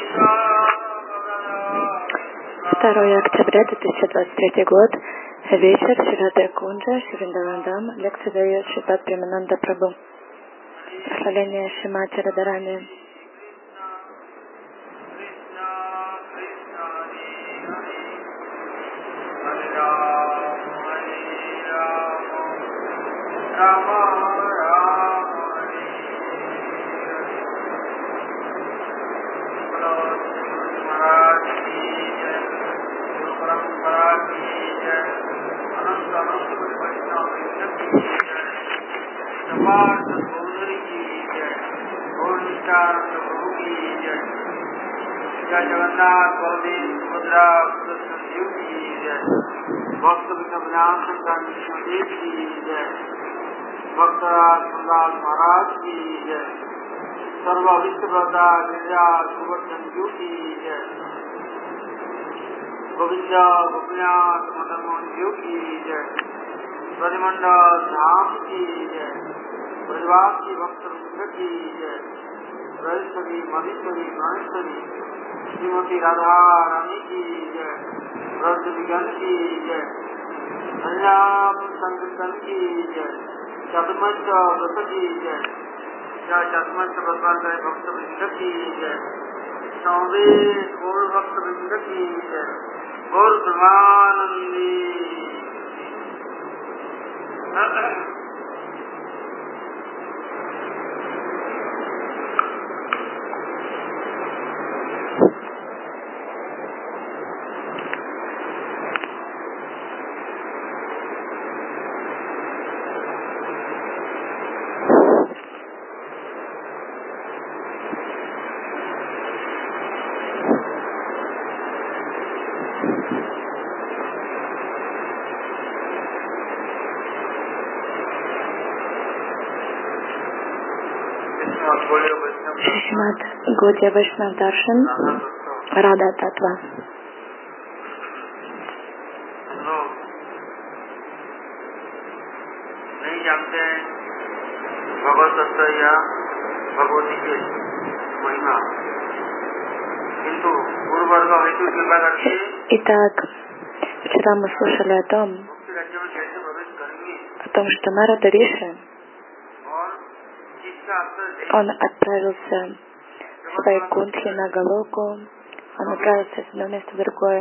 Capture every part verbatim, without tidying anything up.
второе октября две тысячи двадцать третий год. Вечер. Шрада Кунджа, Шриндавандам. Лекция дает Шрипад Премананда Прабху. Прославление Шримати Радхарани. जय जगन्नाथ बलदेव सुभद्रा कृष्ण देव की जय। भक्त विष्णुनाथ संतान विष्णुदेव की जय। भक्तराज सुंदर महाराज की जय। सर्व विश्वव्रता गिरिजा गोवर्धन देव की जय। गोविंद गोपीनाथ मदन मोहन देव की जय। ब्रजमंडल धाम की जय। ब्रजवास की भक्त वृंद की जय। ब्रजेश्वरी मधेश्वरी गणेश्वरी श्रीमती राधा रानी की जय। ब्रज विज्ञान की जय। हरिनाम संकीर्तन की जय। चतुर्मंच व्रत की जय। जय चतुर्मंच व्रत भक्त वृंद की जय। समवेत गौर भक्त वृंद की जय। गौर ब्रह्मानंदी। Шримад Гаудия Вайшнав Даршан, Рада Татва. नहीं जानते भगवत तत्व या भगवती के महिमा, किंतु गुरु वर्ग हेतु कृपा करके। Итак, вчера мы слушали о том, о том, что Нарада Риши, он отправился в Вайкунтхи на Галоку, он отправился с одного места в другое.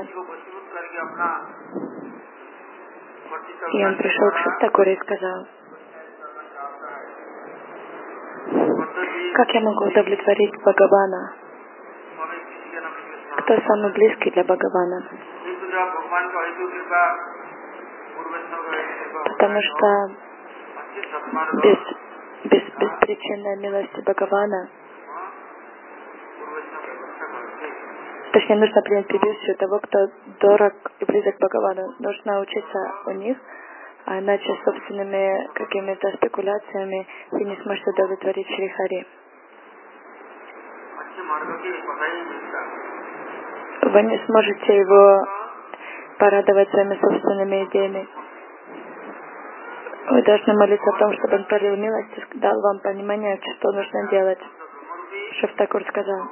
И он пришел к Шактакуре и сказал: как я могу удовлетворить Бхагавана? Кто самый близкий для Бхагавана? Потому что без, без беспричинной милости Бхагавана, точнее, нужно принять привычку того, кто дорог и близок к Бхагавану. Нужно учиться у них, а иначе собственными какими-то спекуляциями вы не сможете удовлетворить Шри Хари. Вы не сможете его порадовать своими собственными идеями. Вы должны молиться о том, чтобы он пролил милость и дал вам понимание, что нужно делать. Шактакур сказал: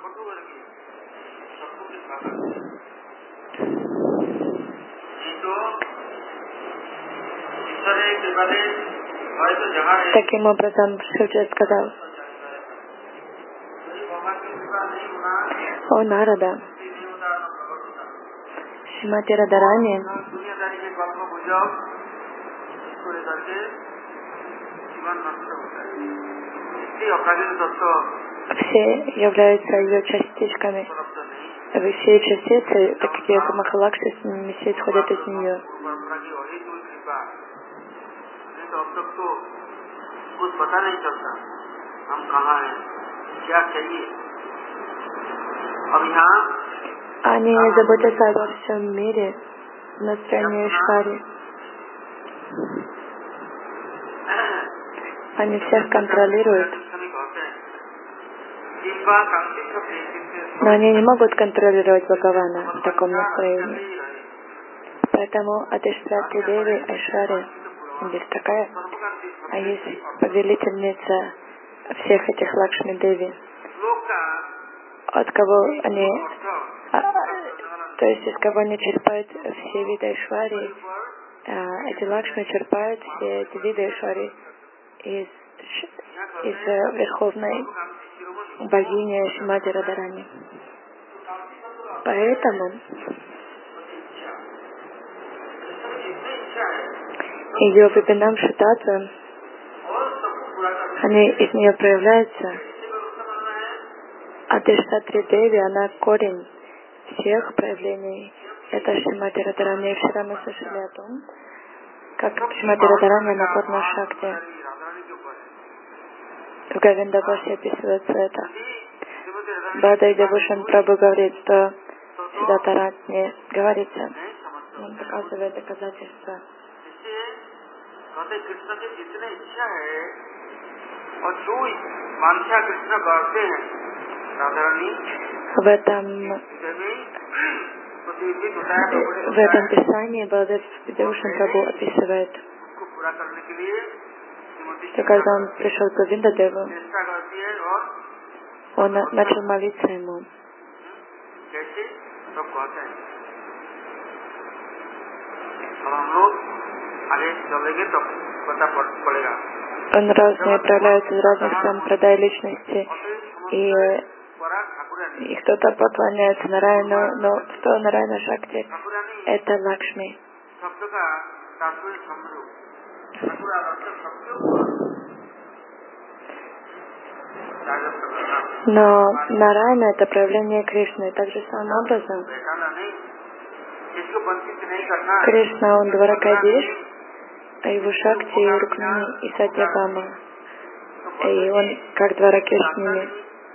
таким образом, Шивджи сказал: о Нарада, Шримати Радхарани все являются ее частичками. Все частицы, такие как Махалакши, все исходят из нее. Они не заботятся обо всем мире, в настроении Ишвари. Они всех контролируют. Но они не могут контролировать Бхагавана в таком настроении. Поэтому Адишвати Деви Айшвари, есть такая, а есть повелительница всех этих Лакшми Деви. от кого они, а, то есть из кого они черпают все виды Айшвари, а, эти Лакшми черпают все эти виды Айшвари из, из верховной богини Шримати Радхарани. Поэтому ее Випинам Шитатва, они из нее проявляются. А Адиштатри Деви, она корень всех проявлений. Это Шримати Радхарани. И вчера мы слышали о том, как Шримати Радхарани, она Пурна Шакти. В Говиндабасе описывается это. Бада Девушан Прабhu говорит, что Сиддхарта Ратни говорится. Он показывает доказательства. В этом, в этом писании Баладев Девушан Прабhu описывает, что когда он пришел к Говиндадеву, он начал молиться ему. Он разные проявляется из разных стран, продай личности, и, и кто-то поклоняется Нараяну, но что Нараяна Шакти? Это Лакшми. Но Нараяна — это проявление Кришны. Так же самым образом Кришна, он Дваракадиш, а его Шакти и Рукмини и Сатьябама. И он как Дваракеш с ними.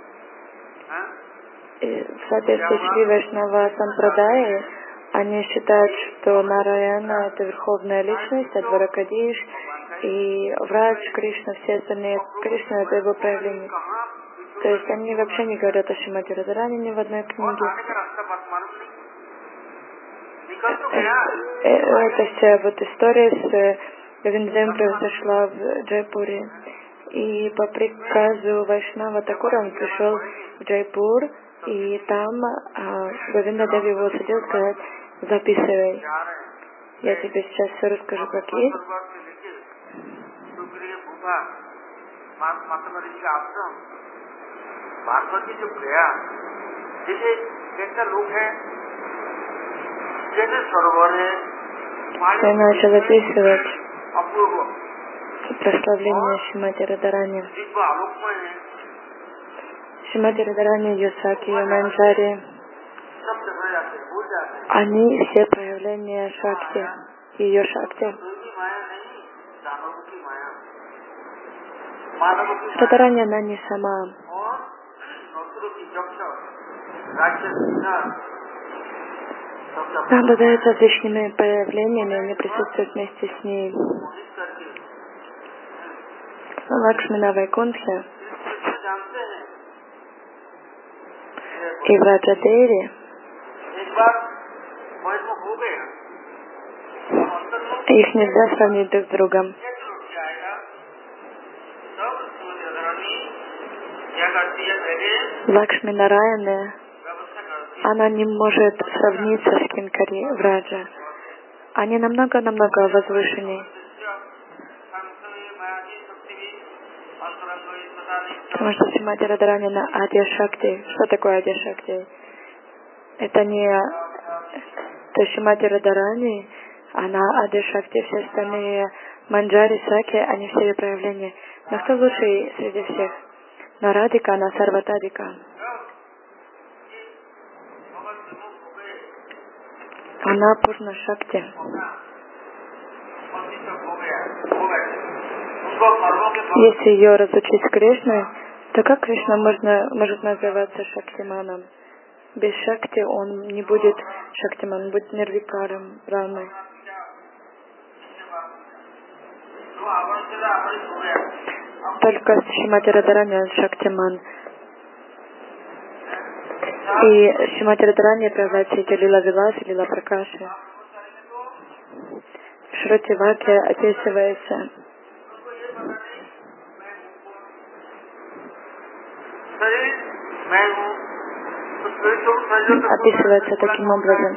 И в соответствии с Шри Вайшнава Сампрадай, они считают, что Нараяна — это верховная личность, а Дваракадиш и Врадж, Кришна, все остальные Кришна — это его проявление. То есть они вообще не говорят о Шримати Радхарани ни в одной книге. Эта вся вот история с Говиндадевом произошла в Джайпуре. И по приказу Вайшнава Такура он пришел в Джайпур, и там а, Говиндадев его сидел, сказать: записывай. Я тебе сейчас все расскажу, как есть. Я начал записывать прославление Шримати Радхарани. Шримати Радхарани, Йосаки, Манджари, они все проявления Шакти, ее Шакти. Радхарани, она не сама. Она обладает различными проявлениями, они присутствуют вместе с ней. Лакшми на Вайкунтхе и в Раджадеви их нельзя сравнить друг с другом. Лакшми Нараяны, она не может сравниться с Кинкари Враджа. Они намного-намного возвышеннее. Потому что Шримати Радхарани на Адья Шакти. Что такое Адья Шакти? Это не... То есть Шримати Радхарани, она Адья Шакти, все остальные Манджари, Саки, они все ее проявления. Но кто лучший среди всех? Но Радика, она Сарватадика. Она Пурна Шакти. Если ее разучить Кришной, то как Кришна можно, может называться Шактиманом? Без Шакти он не будет Шактиман, он будет Нирвикаром, Рамой. Только с Шримати Радхарани он Шактиман. И Шримати Радхарани проявляется эти Лила Вилас, Лила Пракаши. В Шрути Ваке описывается описывается таким образом.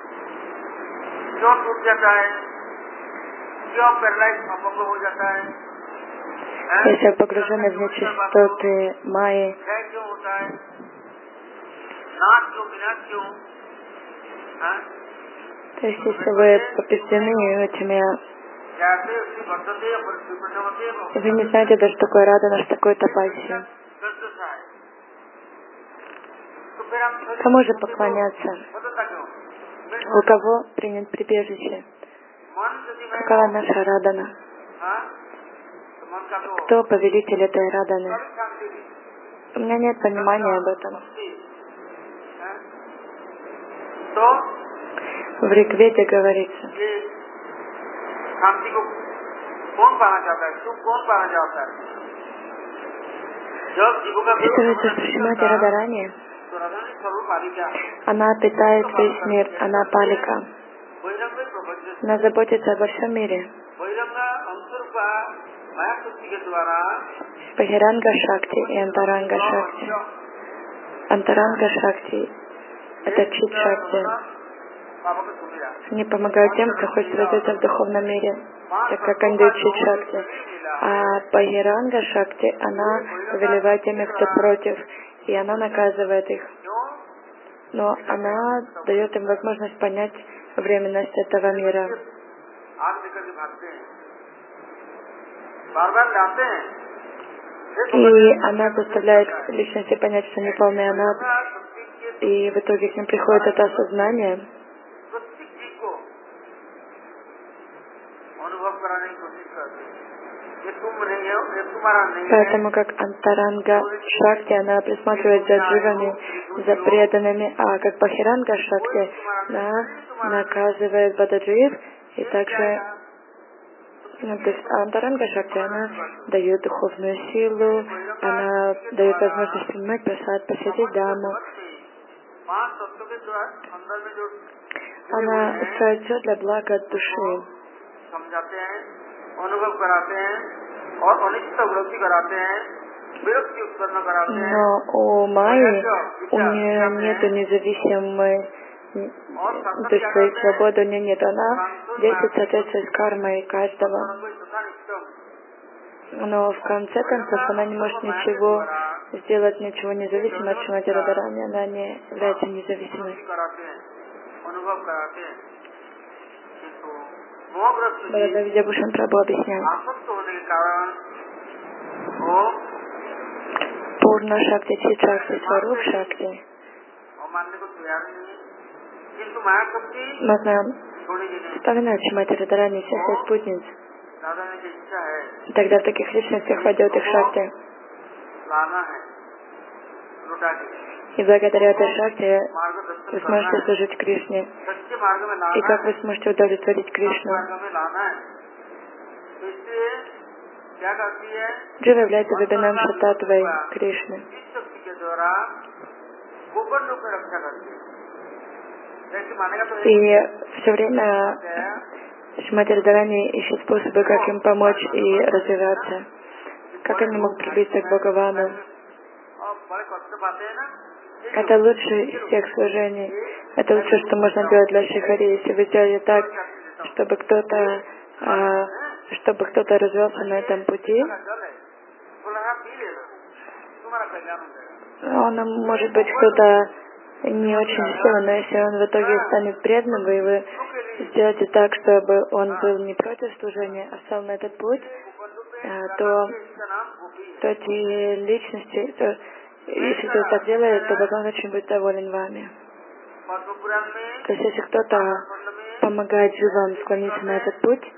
Если погружены в нечистоты майи, то есть если вы побеждены этими, вы не знаете даже такое радана, что такое тапаси. Кому же поклоняться? У кого принять прибежище? Какова наша радана? Кто повелитель этой раданы? У меня нет понимания об этом. В Ригведе говорится, считается, что Шримати Радхарани, она питает весь мир, она палика. Она заботится обо всем мире. Бахиранга Шакти и Антаранга Шакти. Антаранга Шакти — это Чит Шакти. Они помогают тем, кто хочет развиться в духовном мире, так как они дают Чит Шакти. А Бахиранга Шакти, она повелевает теми, кто против, и она наказывает их. Но она дает им возможность понять временность этого мира. И она заставляет личности понять, что они полны анат, и в итоге к ним приходит это осознание. Поэтому как Антаранга Шакти, она присматривает за дживами, за преданными, а как Бахиранга Шакти, она наказывает Бададжив, и также ну, то есть Антаранга Шакти, она дает духовную силу, она дает возможность принимать прасад, посетить Даму. Она устраивает все для блага души. Но у Майи, у нее нет независимой, то есть своей свободы у нее нет. Она действует в соответствии с кармой каждого. Но в конце концов она не может ничего сделать, ничего независимо от Шримати Радхарани. Она не является независимой. Бхагавад Видябхушан Прабху объясняет. Пурна Шакти, Чит Шакти, Сваруп Шакти. Мы знаем, вспоминают Шримати Радхарани, всех своих спутниц. Тогда в таких личностях войдет их Шакти. И благодаря этой Шакти вы сможете служить Кришне. И как вы сможете удовлетворить Кришну? Джива является вебинам Шататвой Кришны. И все время Шримати Радхарани ищет способы, как им помочь и развиваться. Как они могут приблизиться к Бхагавану. Это лучшее из всех служений. Это лучшее, что можно делать для Шрихари. Если вы сделали так, чтобы кто-то а, чтобы кто-то развивался на этом пути, он, может быть, кто-то не очень счастливый, но если он в итоге станет преданным, и вы сделаете так, чтобы он был не против служения, а стал на этот путь, то, то эти личности, то, если кто так делает, то Бхагаван очень будет доволен вами. То есть, если кто-то помогает дживам склониться на этот путь,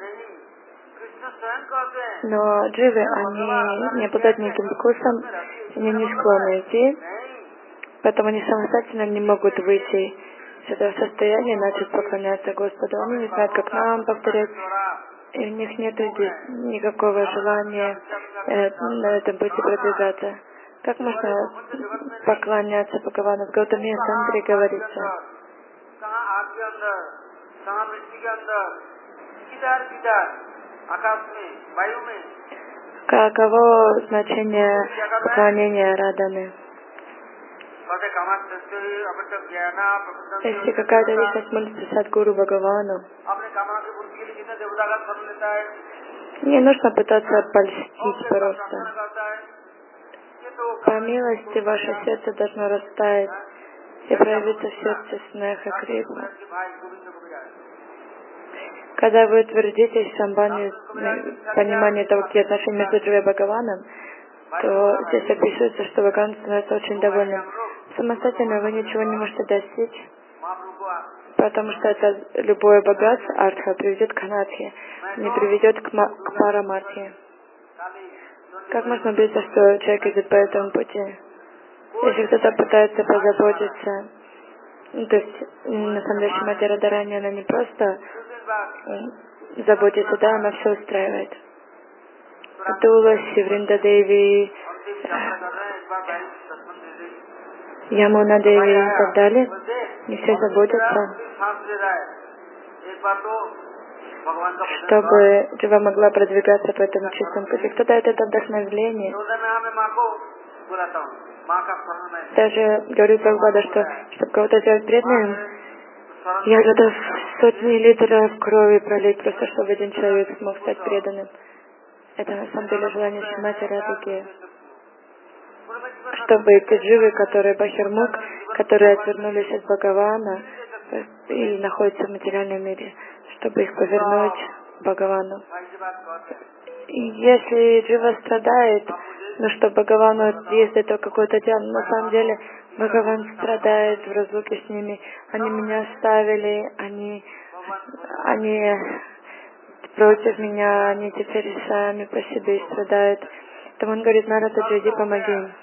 но дживы, они не обладают никаким вкусом, они не склонны идти, поэтому они самостоятельно не могут выйти из этого состояния и начать поклоняться Господу. Они не знают, как нам повторять, и у них нет здесь никакого желания э, на этом пути продвигаться. Как можно поклоняться Бхагавану? В Гаутами Сандре говорится. Каково значение поклонения Раданы? Если какая-то личность молится Садгуру Бхагавану, не нужно пытаться польстить просто. По милости ваше сердце должно растаять и проявиться в сердце Снеха Крипа. Когда вы утвердитесь в самбанде, понимании того, какие отношения между Дживой и Бхагаваном, то здесь описывается, что Бхагаван становится очень довольным. Самостоятельно вы ничего не можете достичь, потому что это любое богатство артха приведет к анархии, не приведет к, к парамархии. Как можно убедиться, что человек идет по этому пути? Если кто-то пытается позаботиться, ну, то есть, на самом деле, Шримати Радхарани, она не просто заботится, да, она все устраивает. Туласи, Вриндадеви, Ямуна Деви и так далее, не все заботятся, чтобы Джива могла продвигаться по этому чистому пути. Кто дает это вдохновение? Даже говорит Прабхупада, что чтобы кого-то сделать преданным, я готов сотни литров крови пролить, просто чтобы один человек смог стать преданным. Это на самом деле желание Шримати Радхики. Чтобы эти дживы, которые Бахирмух, которые отвернулись от Бхагавана и находятся в материальном мире, чтобы их повернуть к Бхагавану. И если джива страдает, ну что Бхагавану есть это какое-то дело, на самом деле Бхагаван страдает в разлуке с ними. Они меня оставили, они, они против меня, они теперь сами по себе страдают. Там он говорит: Нарада, иди, помоги им.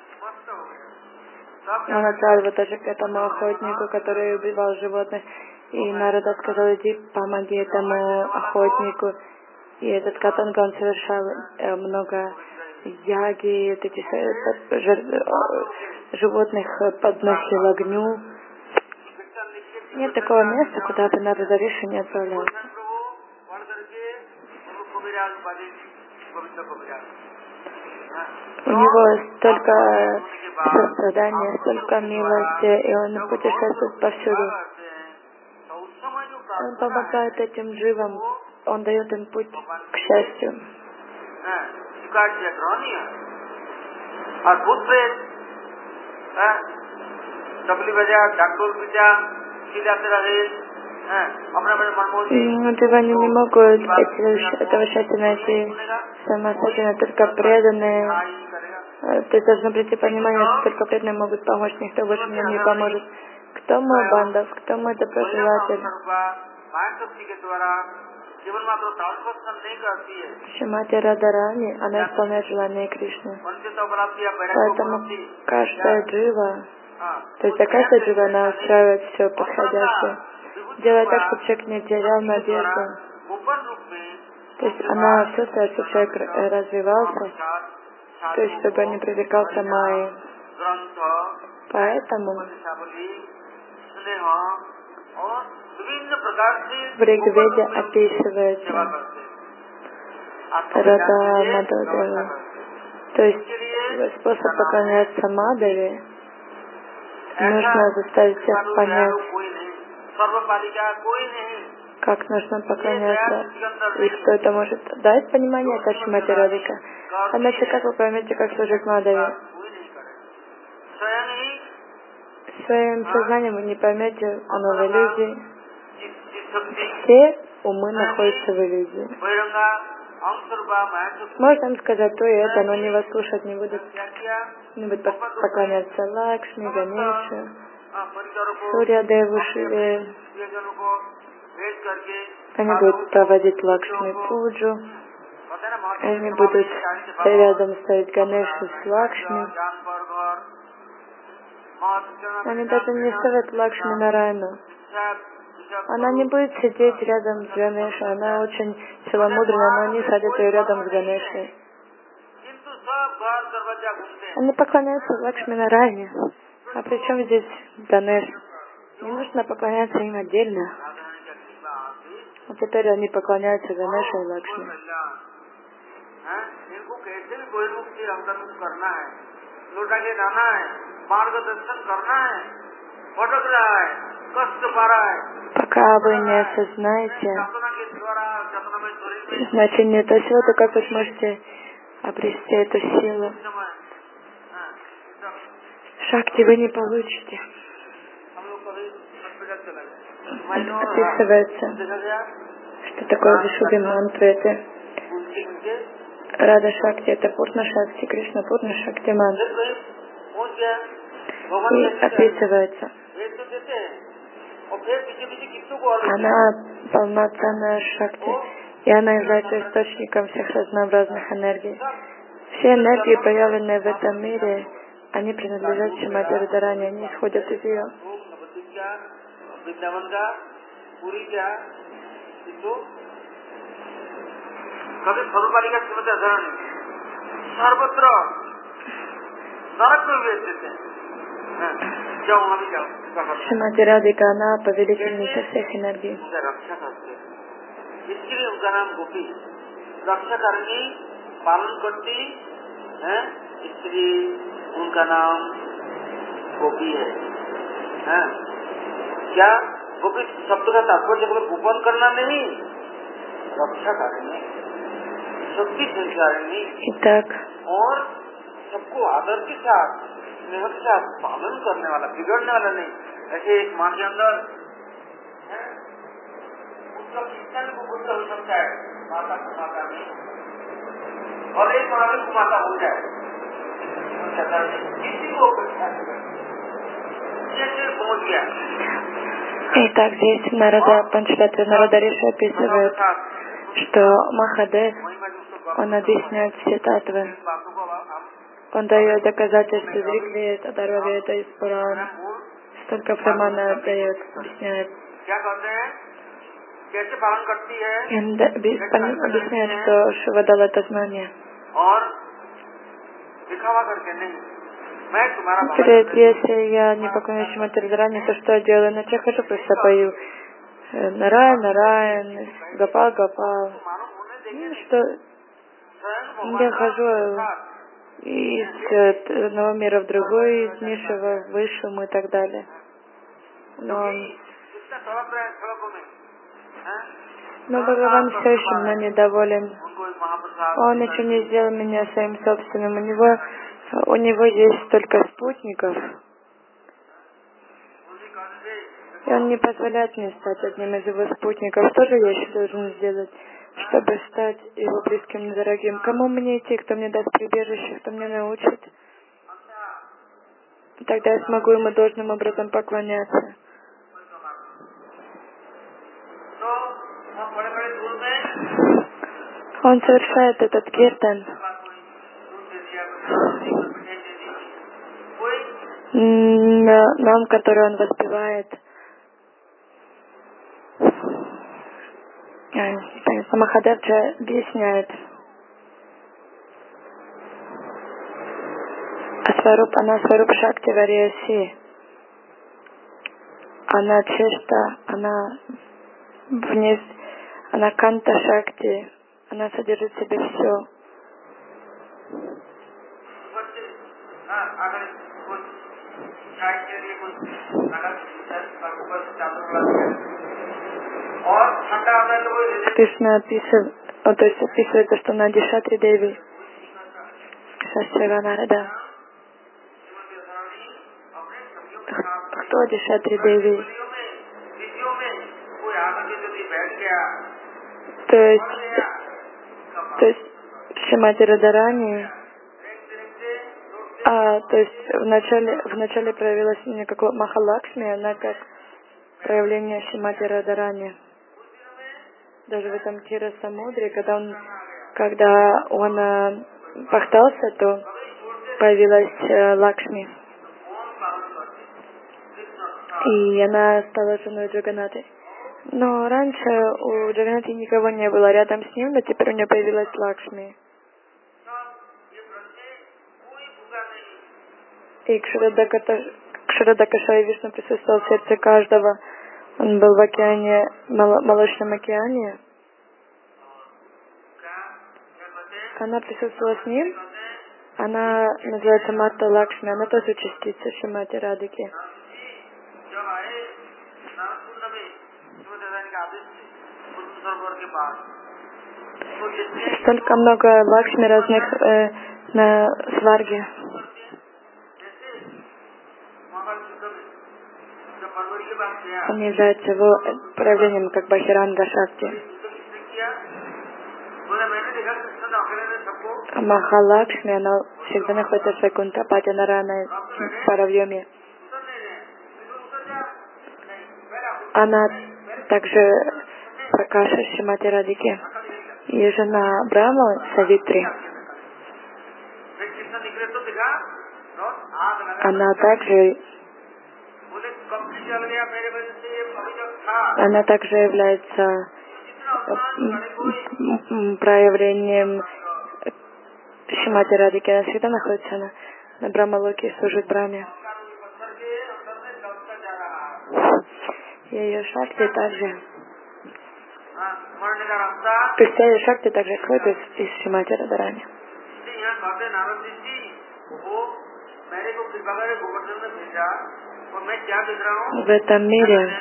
Он отправил его тоже к этому охотнику, который убивал животных. И Нарада сказал: иди, помоги этому охотнику. И этот Катанга, он совершал э, много яги, вот этих э, жир, э, животных подносил огню. Нет такого места, куда бы Нарада Риши не отправлялся. У него столько сострадания, столько милости, и он путешествует повсюду. Он помогает этим дживам, он дает им путь к счастью. Дживы не могут этого счастья найти самостоятельно, только преданные. То есть должно прийти понимание, что только преданные могут помочь, никто больше мне не поможет. Кто мой бандав, кто мой доброжелатель? Шримати Радхарани, она исполняет желание Кришны. Поэтому каждая джива, то есть за каждая джива она устраивает все подходящее. Делает так, чтобы человек не терял надежду. То есть она все старается, чтобы человек развивался, то есть чтобы не привлекался майей. Поэтому в Ригведе описывается Рада Мадхадева. То есть способ поклоняться Мадхаве нужно заставить всех понять, как нужно поклоняться и кто это может дать понимание, это Шримати Радхика. Иначе как вы поймете, как служить Мадхаве? Своим сознанием вы не поймете, оно в иллюзии. Все умы находятся в иллюзии. Можно им сказать то и это, но они вас слушать не будут. Не будут поклоняться Лакшми, Ганеше, Сурья Деву, Шиве. Они будут проводить Лакшми Пуджу. Они будут рядом ставить Ганешу с Лакшми. Они даже не ставят Лакшми Нарайну. Она не будет сидеть рядом с Ганешей. Она очень целомудренная, но они садят ее рядом с Ганешей. Они поклоняются Лакшми Нарайне. А при чем здесь Ганеш? Не нужно поклоняться им отдельно. А теперь они поклоняются Ганеше и Лакшми. Пока вы не осознаете значение этого всего, то как вы сможете обрести эту силу? Шакти вы не получите. Описывается, что такое Вишудхи мантры. Это Рада Шакти, это Пурна Шакти, Кришна Пурна Шакти мантра. И описывается, она полноценная Шакти, и она является источником всех разнообразных энергий. Все энергии, проявленные в этом мире, они принадлежат Шримати Радхарани, они исходят из ее. Шримати Радхика, она повелительница всех энергий. उनका नाम गोपी है, हैं? क्या गोपी शब्द का तात्पर्य केवल गोपन करना नहीं, रक्षा करनी, शक्ति संचारणी और सबको आदर के साथ स्नेह के साथ पालन करने वाला, बिगड़ने वाला नहीं। ऐसे एक माँ के अंदर उसका शिक्षण को बुद्ध हो सकता है, माता को माता नहीं, और एक माँ को माता हो जाए Итак, здесь Нарада, Панчтатва Нарада Риши описывает, что Махадев, он объясняет все татвы. Он дает доказательства из Ригвед, Адарваведа, из Пуран. Столько Прамана дает, объясняет. И он объясняет, что Шива дал это знание. Говорит, если я не поклоняюсь Шримати Радхарани, то что я делаю? Иначе я хожу, просто пою Нараян, Нараян, Гопал, Гопал. Ну, что я хожу из одного мира в другой, из низшего в высшему и так далее. Но, но Бхагаван все еще мной недоволен. Он еще не сделал меня своим собственным. У него, у него есть столько спутников. И он не позволяет мне стать одним из его спутников. Что же я еще должен сделать, чтобы стать его близким и дорогим? Кому мне идти, кто мне даст прибежище, кто мне научит? Тогда я смогу ему должным образом поклоняться. Он совершает этот киртан нам, который он воспевает. Махадевджа объясняет. Сваруп, она Сваруп Шакти Варияси. Она Чешта, она вниз, она Канта Шакти. Она содержит в себе все. Кришна описывает, о, то есть описывается, что она Дишатри Деви. Шастри Нарада. Кто Дишатри Деви? То есть То есть Шримати Радхарани, а, то есть вначале, вначале проявилась не как Махалакшми, она как проявление Шримати Радхарани. Даже в этом Тира Самудре, когда он, когда он э, пахтался, то появилась э, Лакшми. И она стала женой Джаганаты. Но раньше у Джаганати никого не было рядом с ним, но теперь у нее появилась Лакшми. И Кшарадакаша Вишну присутствовал в сердце каждого. Он был в океане, мол, молочном океане. Она присутствовала с ним, Она называется Мата Лакшми, она тоже частица Шримати Радхики. Столько много Лакшми разных э, на Сварге. Он является его проявлением как Бахиранга Шакти. Махалакшми, она всегда находится в Вайкунтхапати Нараяна Паравьяме. Она также Пракаша Шримати Радхики и жена Брахмы Савитри. Она также она также является проявлением Шримати Радхики. Она всегда находится на, на Брахмалоке и служит Брахме. И ее шакти также то есть ее шакти также исходит из, из Шримати Радхарани. В этом мире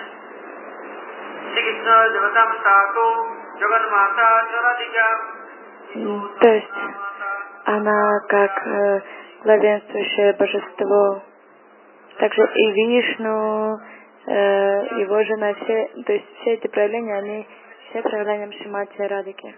то есть она как э, главенствующее божество, также и Вишну, э, его жена, все, то есть все эти проявления, они все проявлением Шримати Радхики.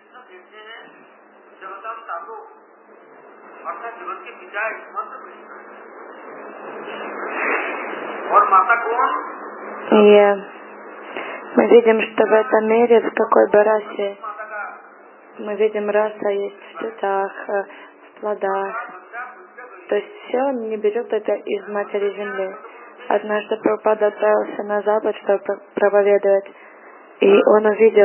И мы видим, что в этом мире, в какой бы расе, мы видим, раса есть в цветах, в плодах. То есть все он не берет это из матери земли. Однажды Прабхупада отправился на запад, чтобы проповедовать, и он увидел,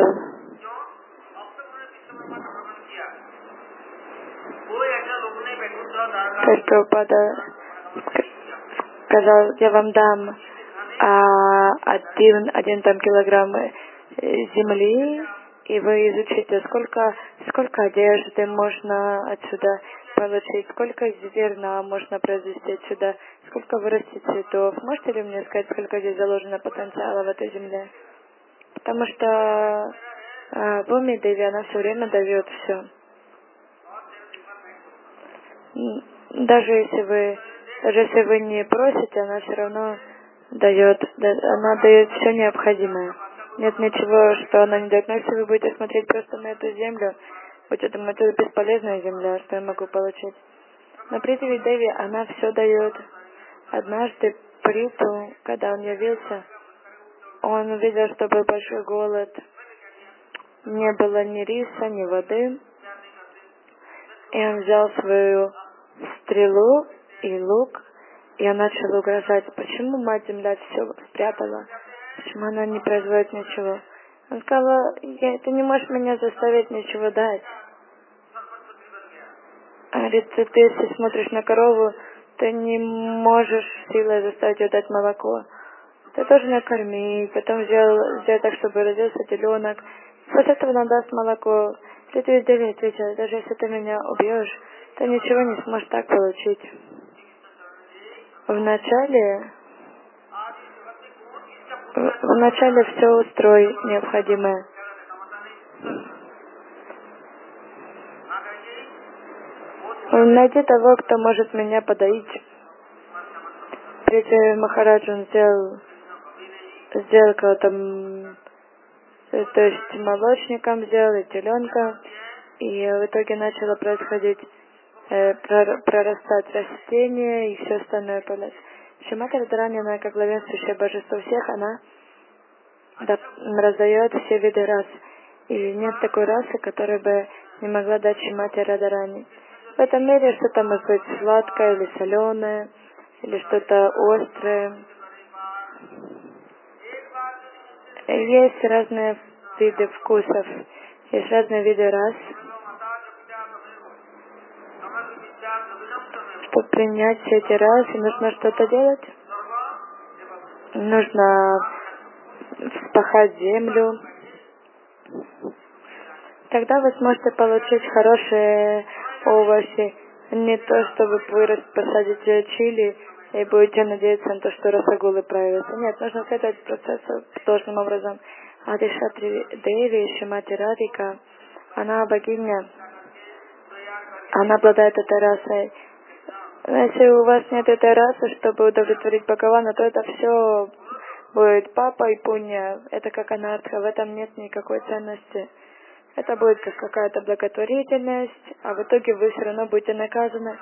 то есть Прабхупада сказал, я вам дам а, один, один там килограмм земли, и вы изучите, сколько, сколько одежды можно отсюда получить, сколько зерна можно произвести отсюда, сколько вырастет цветов. Можете ли мне сказать, сколько здесь заложено потенциала в этой земле? Потому что э, Бхуми Деви, она все время дает все. Даже если вы, даже если вы не просите, она все равно дает, она дает все необходимое. Нет ничего, что она не дает. Но если вы будете смотреть просто на эту землю, будете думать, это бесполезная земля, что я могу получить. Но Притхви Деви, она все дает. Однажды Приту, когда он явился, он увидел, что был большой голод. Не было ни риса, ни воды. И он взял свою стрелу и лук, и он начал угрожать. Почему мать земля все спрятала? Почему она не производит ничего? Он сказал, ты не можешь меня заставить ничего дать. А говорит, ты, ты если смотришь на корову, ты не можешь силой заставить ее дать молоко. Ты должен ее кормить, потом сделать, сделать так, чтобы родился теленок. После этого она даст молоко. Притхви Деви ответила, даже если ты меня убьешь, ты ничего не сможешь так получить. Вначале, вначале все устрой необходимое. Найди того, кто может меня подоить. Притхви Махарадж, он сделал, сделал кого-то, то есть молочником сделал и теленка, и в итоге начало происходить, э, прорастать растения и все остальное полез. Шримати Радхарани, она как главенствующее божество всех, она да, раздает все виды рас. И нет такой расы, которая бы не могла дать Шримати Радхарани. В этом мире что-то может быть сладкое или соленое, или что-то острое. Есть разные виды вкусов, есть разные виды рас. Чтобы принять все эти расы, нужно что-то делать. Нужно вспахать землю. Тогда вы сможете получить хорошие овощи. Не то, чтобы вы посадите чили и будете надеяться на то, что расагулы проявятся. Нет, нужно следовать процессу должным образом. Адишатри Деви, Шримати Радхика, она богиня, она обладает этой расой. Но если у вас нет этой расы, чтобы удовлетворить Бхагавана, то это все будет папа и пунья. Это как анартха, в этом нет никакой ценности. Это будет как какая-то благотворительность, а в итоге вы все равно будете наказаны.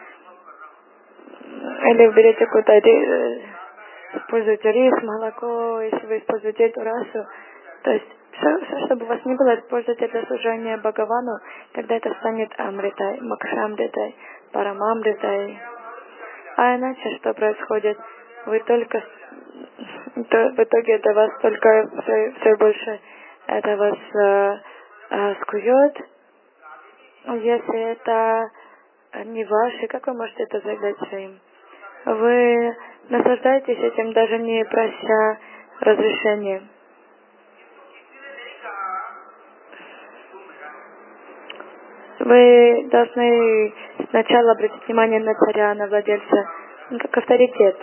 Или берете какой-то, используете рис, молоко, если вы используете эту расу. То есть все, все, чтобы у вас не было, используйте для служения Бхагавану, тогда это станет амритой, макшамритой, парамамритой. А иначе что происходит? Вы только, то, в итоге это вас только все, все больше, это вас э, э, скует. Если это не ваше, как вы можете это заявлять своим? Вы наслаждаетесь этим, даже не прося разрешения. Вы должны сначала обратить внимание на царя, на владельца, как авторитет.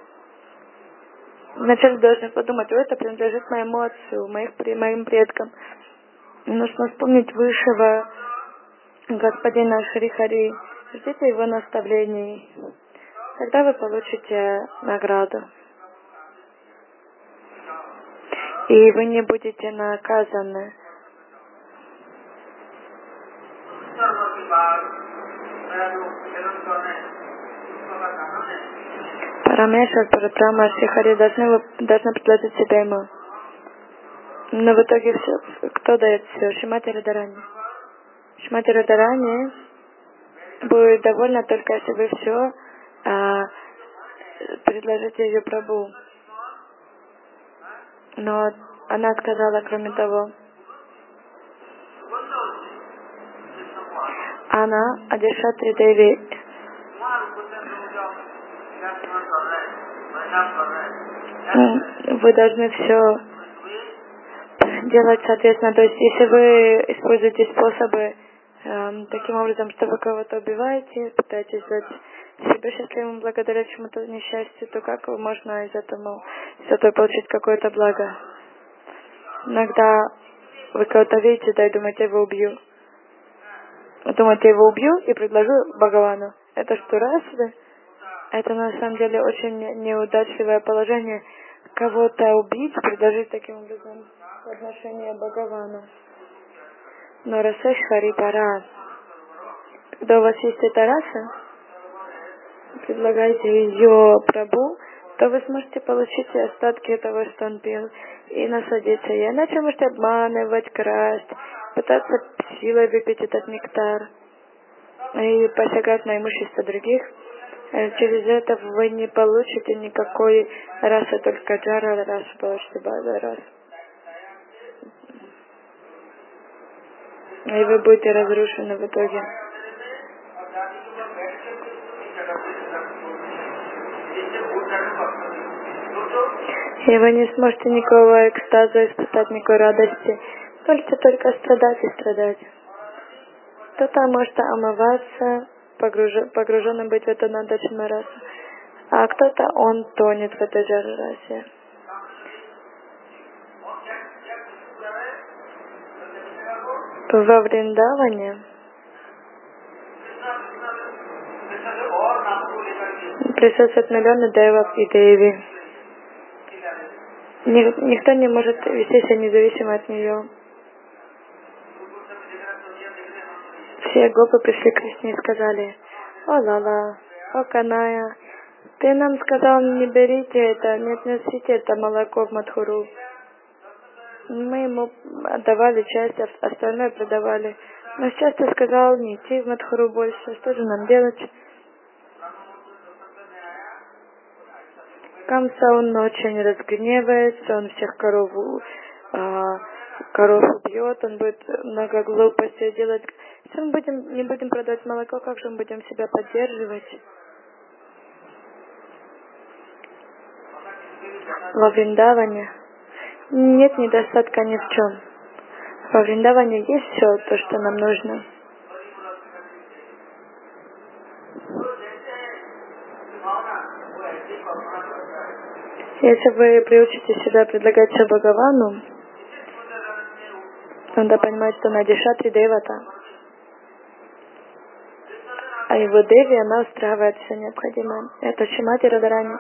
Вначале должны подумать, о, это принадлежит моему отцу, моих, моим предкам. Нужно вспомнить высшего господина Шри Хари, ждите его наставлений. Тогда вы получите награду. И вы не будете наказаны. Парамешвар, Парабрахма, Шри Хари должны, должны предложить себя ему. Но в итоге все, кто дает все? Шримати Радарани. Шримати Радарани будет довольна только если вы все а, предложите ее Прабху. Но она сказала, кроме того, она, Адишатри Деви, вы должны все делать соответственно. То есть, если вы используете способы э, таким образом, что вы кого-то убиваете, пытаетесь сделать себя счастливым благодаря чему-то несчастью, то как можно из этого, из этого получить какое-то благо? Иногда вы кого-то видите, да, и думаете, я его убью. Вы думаете, я его убью и предложу Бхагавану. Это что, раз ли? Это на самом деле очень неудачливое положение. Кого-то убить, предложить таким образом отношение Бхагавану. Но Расешвари Пара. Когда у вас есть эта раса, предлагайте ее Прабху, то вы сможете получить остатки того, что он пил, и насладиться ей. Иначе вы можете обманывать, красть, пытаться силой выпить этот нектар и посягать на имущество других. Через это вы не получите никакой расы, только джара расу получите, бада расу. И вы будете разрушены в итоге. И вы не сможете никакого экстаза испытать, никакой радости. Только только страдать и страдать. Кто-то может омываться, погруж... погруженным быть в эту надачную расу, а кто-то он тонет в этой же расе. Во Вриндаване присутствуют миллионы девов и деви. Никто не может вести себя независимо от нее. Все гопы пришли к Кришне и сказали: «О Лала, о Каная, ты нам сказал, не берите это, не относите это молоко в Мадхуру. Мы ему отдавали часть, а остальное продавали. Но сейчас ты сказал не идти в Мадхуру больше, что же нам делать?» Камса, он очень разгневается, он всех коров, а, коров убьет, он будет много глупостей делать. Если мы будем, не будем продавать молоко, как же мы будем себя поддерживать? Во Вриндаване нет недостатка ни в чем. Во Вриндаване есть все то, что нам нужно. Если вы приучите себя предлагать все Бхагавану, надо понимать, что Надишатри Девата, а его Деви, она устраивает все необходимое. Это Шримати Радхарани.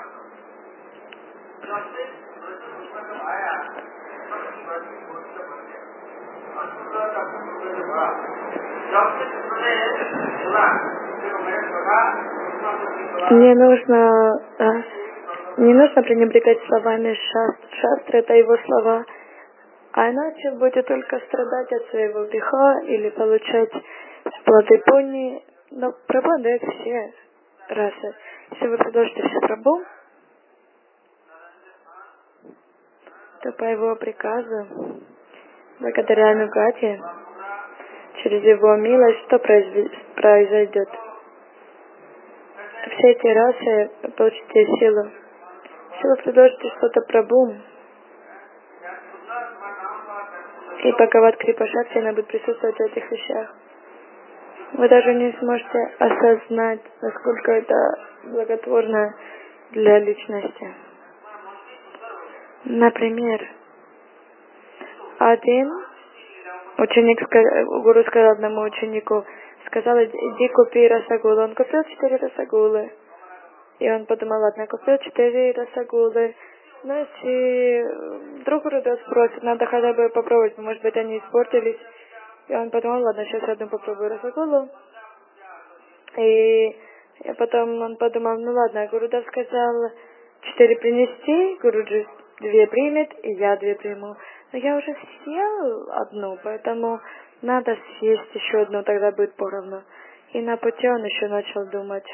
Не нужно, а, не нужно пренебрегать словами шастр. Шастр — это его слова. А иначе будет только страдать от своего греха или получать плоды пуни. Но Прабху дает все расы. Если вы продолжите все Прабху, то по его приказу, благодаря Анугате, через его милость, что произойдет? Все эти расы получите силу. Если вы продолжите что-то Прабху, и Бхагават Крипа Шакти, она будет присутствовать в этих вещах, вы даже не сможете осознать, насколько это благотворно для личности. Например, один ученик, гуру сказал одному ученику, сказал: иди купи расагулу. Он купил четыре расагулы. И он подумал: ладно, купил четыре расагулы. Но если вдруг Гурудев спросит, надо хотя бы попробовать, может быть, они испортились. И он подумал: ладно, сейчас одну попробую расагулу. И потом он подумал: ну ладно, Гурудев сказал четыре принести, Гуруджи две примет, и я две приму. Но я уже съел одну, поэтому надо съесть еще одну, тогда будет поровну. И на пути он еще начал думать.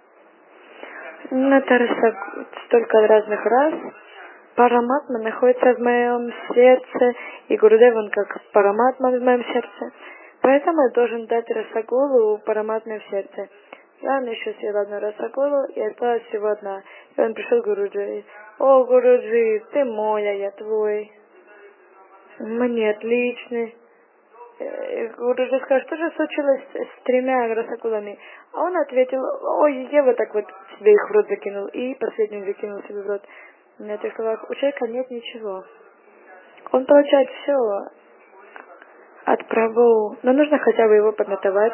Это расагу... столько разных рас. Параматма находится в моем сердце, и Гурудев, он как Параматма в моем сердце. Поэтому я должен дать расагулу Параматме в сердце. И он еще съел одну расагулу, и осталась всего одна. И он пришел к Гуруджи. О, Гуруджи, ты мой, а я твой. Мне отлично. Гуруджи сказал: что же случилось с тремя расагулами? А он ответил: ой, я вот так вот себе их в рот закинул, и последнюю закинул себе в рот. На этих словах у человека нет ничего. Он получает все от Прабху, но нужно хотя бы его подготовить.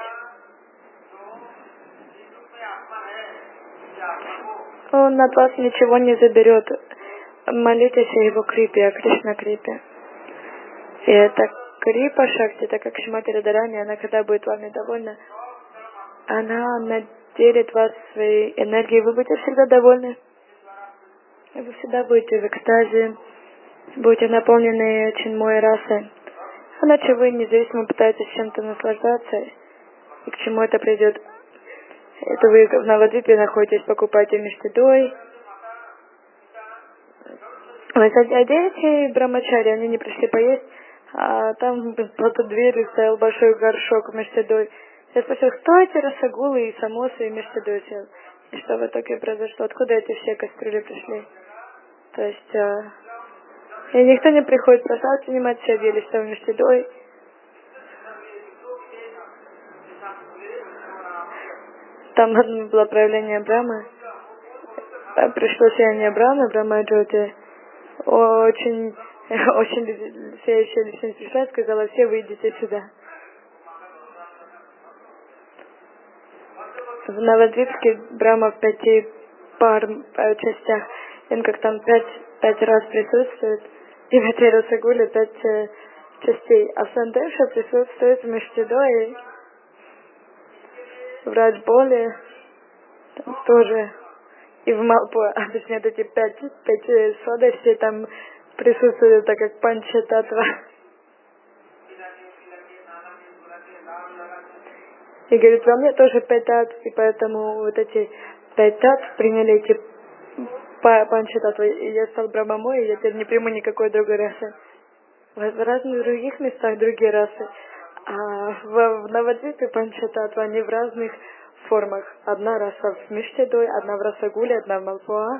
Он от вас ничего не заберет. Молитесь о его крипе, о Кришна крипе. И это Крипа Шакти, так как Шримати Радхарани, она когда будет вами довольна, она наделит вас своей энергией, вы будете всегда довольны. И вы всегда будете в экстазе, будете наполнены чинмой расой. Иначе вы независимо пытаетесь чем-то наслаждаться, и к чему это придет. Это вы в Навадвипе находитесь, покупаете миштидой. Вы оденете брамачари, они не пришли поесть, а там под дверью стоял большой горшок миштидой. Я спросил: кто эти расагулы и самосы и миштидой сел? И что в итоге произошло? Откуда эти все кастрюли пришли? То есть, э, и никто не приходит просад снимать, все объели что в миштидой. Там одно было проявление Брахмы. Пришло сияние Брахмы, Брахма и Джоти. Очень, очень сияющая личность пришла и сказала: все выйдите сюда. В Навадвипске Брахма в пяти пар э, частях. Он как там пять, пять раз присутствует. И в этой расагуле пять э, частей. А Сандеша присутствует в Миштидое, в Раджболе, там тоже. И в Малпуа, а точнее эти пять, пять сладостей там присутствуют, так как Панча-татва. И говорит: во мне тоже пять татв, и поэтому вот эти пять татв приняли эти Панча-татвы, и я стал Брахмамой, и я теперь не приму никакой другой расы. В разных других местах другие расы, а в, в Навадвипе Панча-татва, они в разных формах. Одна раса в Миштидой, одна в Расагуле, одна в Малпуа.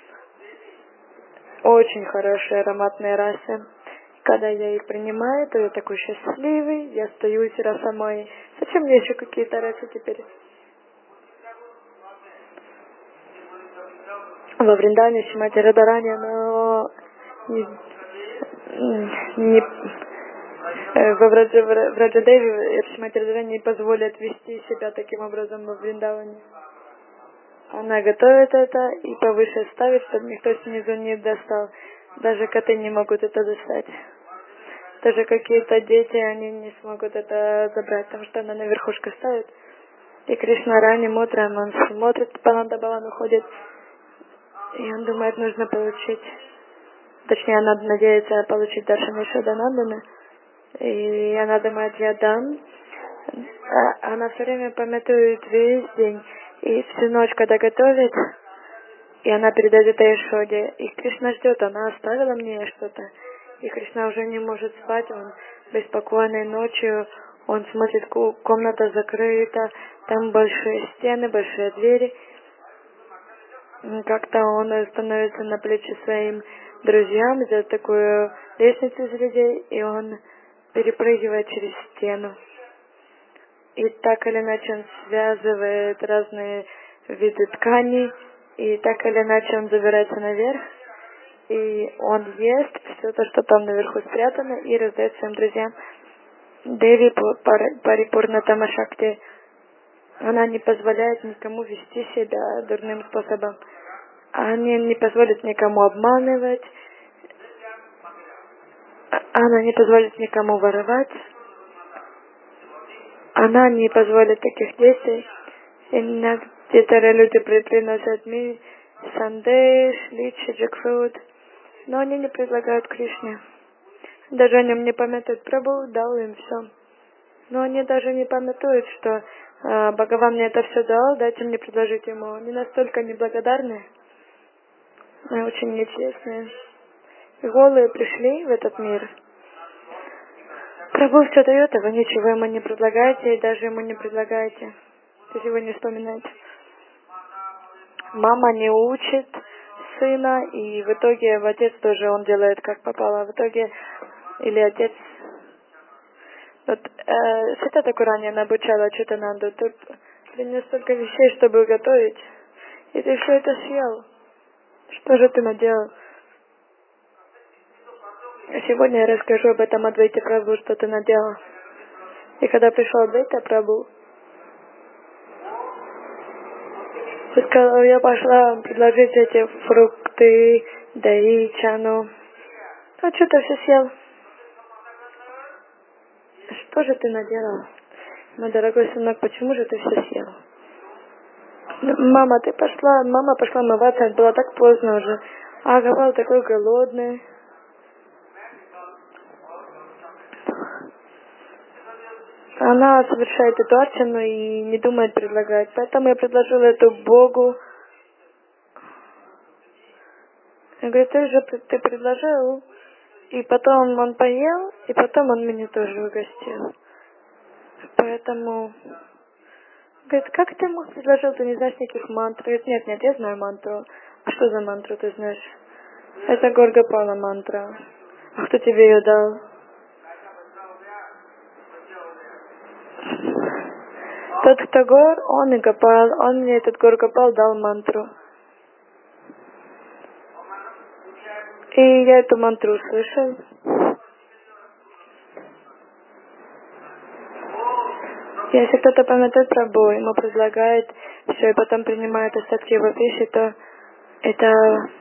Очень хорошие ароматные расы. Когда я их принимаю, то я такой счастливый, я остаюсь расамой. Зачем мне еще какие-то расы теперь? во Вриндаване Шримати Радхарани, но не, не, во Враджадеве Шримати Радхарани не позволят вести себя таким образом во Вриндаване. Она готовит это и повыше ставит, чтобы никто снизу не достал. Даже коты не могут это достать. Даже какие-то дети, они не смогут это забрать, потому что она на верхушку ставит. И Кришна ранним утром, он смотрит, Пананда Бхаван уходит, и он думает, нужно получить, точнее, она надеется получить Даршан Ишоданандана, и она думает, я дам. А она все время памятует весь день, и всю ночь, когда готовит, и она передает это Ишоде, и Кришна ждет, она оставила мне что-то. И Кришна уже не может спать, он беспокойный ночью, он смотрит, комната закрыта, там большие стены, большие двери. Как-то он становится на плечи своим друзьям, делает такую лестницу из людей, и он перепрыгивает через стену. И так или иначе он связывает разные виды тканей, и так или иначе он забирается наверх. И он ест все то, что там наверху спрятано, и раздает своим друзьям. Деви Парипурна Тамашакти, она не позволяет никому вести себя дурным способом. Она не позволит никому обманывать. Она не позволит никому воровать. Она не позволит таких действий. Иногда люди приносят мне сандеш, личи, джекфрут, но они не предлагают Кришне. Даже о нем не памятуют. Прабху дал им все. Но они даже не памятуют, что э, Бхагаван мне это все дал, дайте мне предложить ему. Они настолько неблагодарны, очень нечестные. И голые пришли в этот мир. Прабху все дает, а вы ничего ему не предлагаете, и даже ему не предлагаете. То есть его не вспоминаете. Мама не учит сына, и в итоге в отец тоже он делает как попало. В итоге, или отец... Вот э, Сита Такурани, она обучала Читананду, ты принес столько вещей, чтобы готовить, и ты все это съел. Что же ты наделал? Сегодня я расскажу об этом Адвайте Прабху, что ты наделал. И когда пришел Адвайта Прабху, я сказала, я пошла предложить эти фрукты, даи, чану. А что ты все съел? Что же ты наделал? Мой дорогой сынок, почему же ты все съел? Мама, ты пошла, мама пошла мываться, было так поздно уже. А Гопал такой голодный. Она совершает эту арчану и не думает предлагать. Поэтому я предложила эту Богу. Я говорю, ты же ты предложил. И потом он поел, и потом он меня тоже угостил. Поэтому... Говорит, как ты ему предложил, ты не знаешь никаких мантр? Говорит, нет, нет, я знаю мантру. А что за мантру ты знаешь? Это Горгопала мантра. А кто тебе ее дал? Тот, кто Гор, он и Гопал, он мне этот Горгопал дал мантру. И я эту мантру слышал. Если кто-то памятует про Бога, ему предлагает все, и потом принимает остатки его пищи, то это,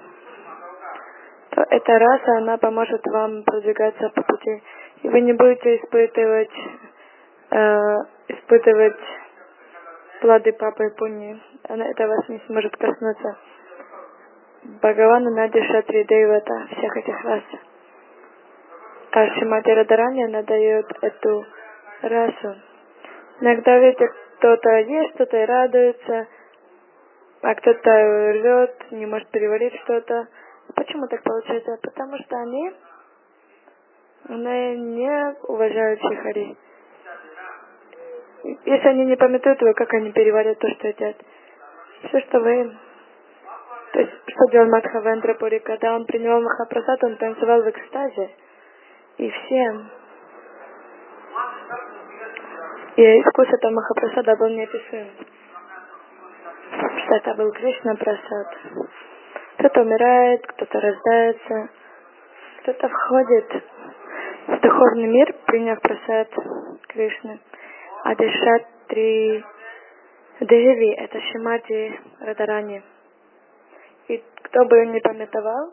то эта раса, она поможет вам продвигаться по пути. И вы не будете испытывать, э, испытывать плоды папы и пуни. Это вас не сможет коснуться. Бхагавана Нади Шатри Дейвата, всех этих рас. А Шримати Радхарани, она дает эту расу. Иногда, видите, кто-то ест что-то и радуется, а кто-то рвет, не может переварить что-то. Почему так получается? Потому что они, они не уважают Шри-Хари. Если они не памятуют его, как они переварят то, что едят? Все, что вы... То есть, что делал Мадхавендра Пури, когда он принимал Махапрасад, он танцевал в экстазе. И всем. И вкус этого Махапрасада был неописуем. Что это был Кришна Прасад. Кто-то умирает, кто-то рождается, кто-то входит в духовный мир, приняв прасад Кришны. Адишатри Деви — это Шримати Радарани. И кто бы не памятовал,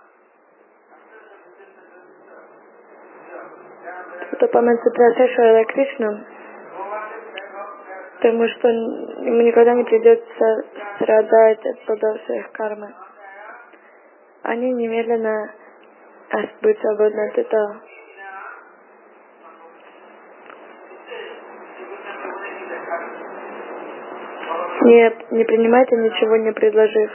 кто памятует Радха Кришну, потому что ему никогда не придется страдать от плодов своих кармы. Они немедленно будут свободны от этого. Не, не принимайте ничего, не предложив.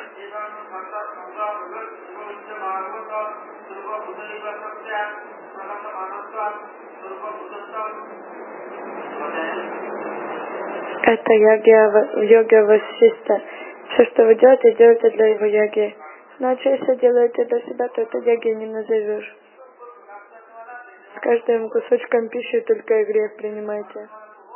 Это йога, йога Васиштха. Все, что вы делаете, делайте для его йоги. Иначе, если делаете для себя, то это йоги не назовешь. С каждым кусочком пищи только грех принимайте.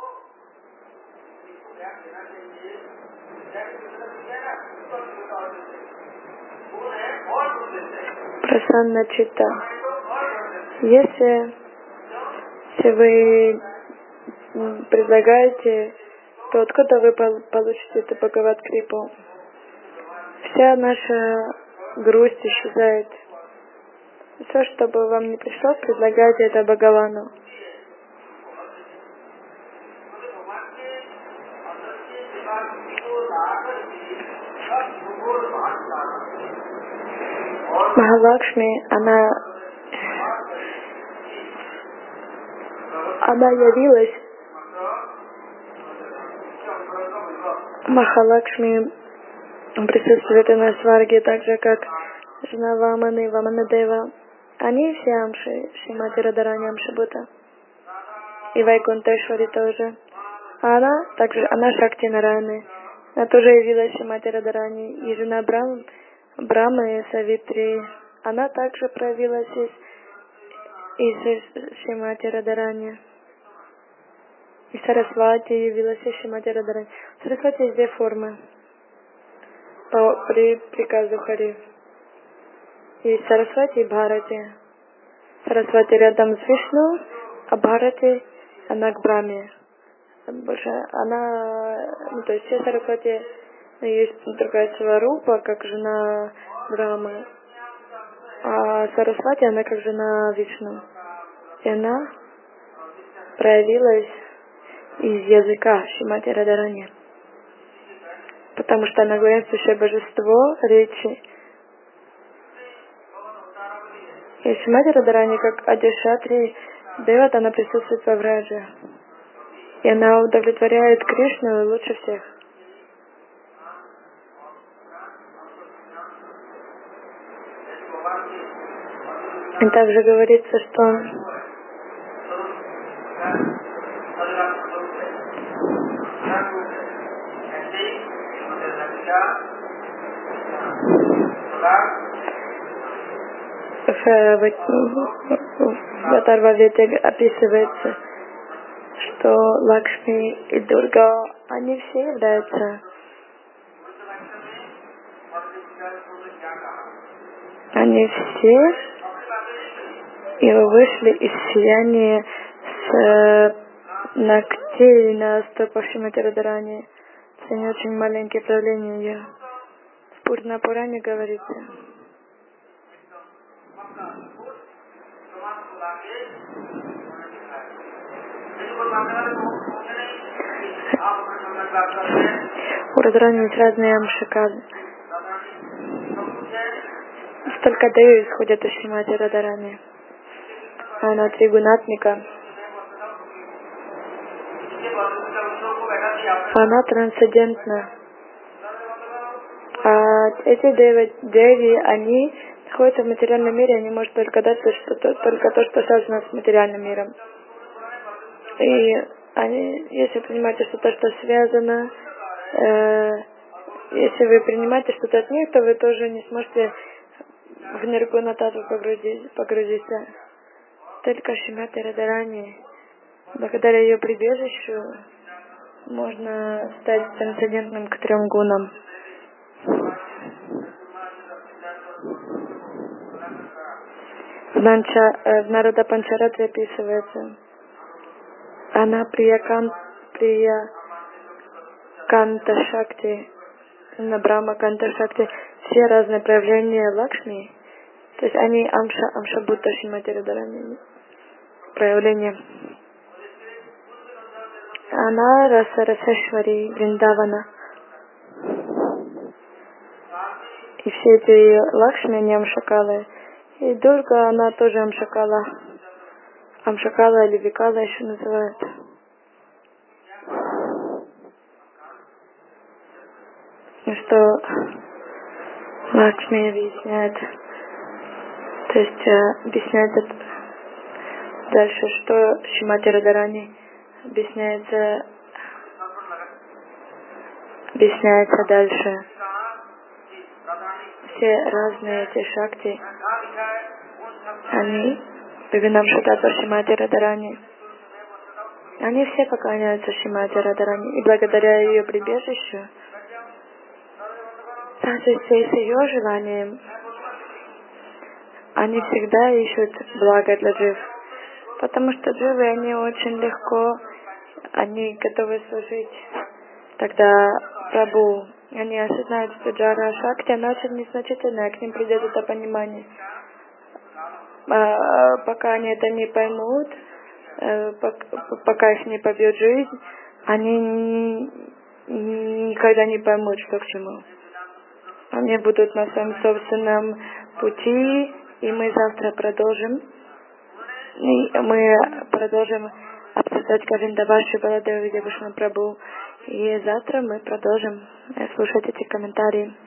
Прасанна читта. Если, если вы предлагаете, то откуда вы получите эту Бхагавад-крипу? Вся наша грусть исчезает. Все, что бы вам не пришло, предлагайте это Бхагавану. Махалакшми, она, она явилась. Махалакшми присутствует и на сварге, так же как жена Ваманы, Ваманадева. Они все амши, Шримати Радарани Амшибута. И Вайкунтешвари тоже. А она, также, она Шакти Нараяны. Она тоже явилась Шримати Радарани. И жена Брам, Брамы Савитри. Она также проявилась из, из Шримати Радарани. И Сарасвати явилась из Шримати Радарани. В Сарасвати есть две формы. По, при приказу Хари. Есть Сарасвати и Бхарати. Сарасвати рядом с Вишну, а Бхарати она к Браме. Больше она, ну то есть все Сарасвати, есть другая Сварупа, как жена Брамы. А Сарасвати она как жена Вишну. И она проявилась из языка Шримати Радарани. Потому что она главенствующее божество речи. И Шримати Радарани, как Адишатри Деват, она присутствует во Врадже. И она удовлетворяет Кришну лучше всех. И также говорится, что в Атарвавете описывается, что Лакшми и Дурга, они все являются, они все и вышли из сияния с ногтей на стопах Шримати Радарани. Это не очень маленькие проявления ее. В Пурна Пуране говорится. У Радарани есть разные амшикады. Столько даю исходят из Шримати Радарани. Она тригунатника. Она трансцендентна. А эти деви, деви, они находятся в материальном мире, они могут только дать что -то, только то, что связано с материальным миром. И они, если принимаете что-то, что связано, э, если вы принимаете что-то от них, то вы тоже не сможете в ниргунатату погрузить, погрузиться. Только Шримати Радарани, благодаря ее прибежищу, можно стать трансцендентным к трем гунам. В, Нанча, в Народа Панчаратре описывается. Она прия, кан, прия Канта Шакти, на Брахма Канта Шакти, все разные проявления Лакшми, то есть они Амша, Амша Будда Шримати Радхарани, проявления. Она Раса Расешвари Вриндавана. И все эти Лакшми, они Амшакалы. И Дурга, она тоже Амшакала. Амшакала или Викала еще называют. Ну что Лакшми объясняет. То есть объясняет дальше, что Шримати Радхарани объясняется, объясняется дальше. Все разные эти шакти, они Бивинам Шататва Шримати Радхарани. Они все поклоняются Шримати Радхарани. И благодаря ее прибежищу, в соответствии с ее желанием, они всегда ищут благо для джив. Потому что дживы, они очень легко, они готовы служить. Тогда Прабху, они осознают, что Джара Шакти, она очень незначительная, к ним придет это понимание. А, пока они это не поймут, пока их не побьет жизнь, они никогда не поймут, что к чему. Они будут на своем собственном пути, и мы завтра продолжим. И мы продолжим обсуждать Говиндавашу Баладева Видявишну Прабху. И завтра мы продолжим слушать эти комментарии.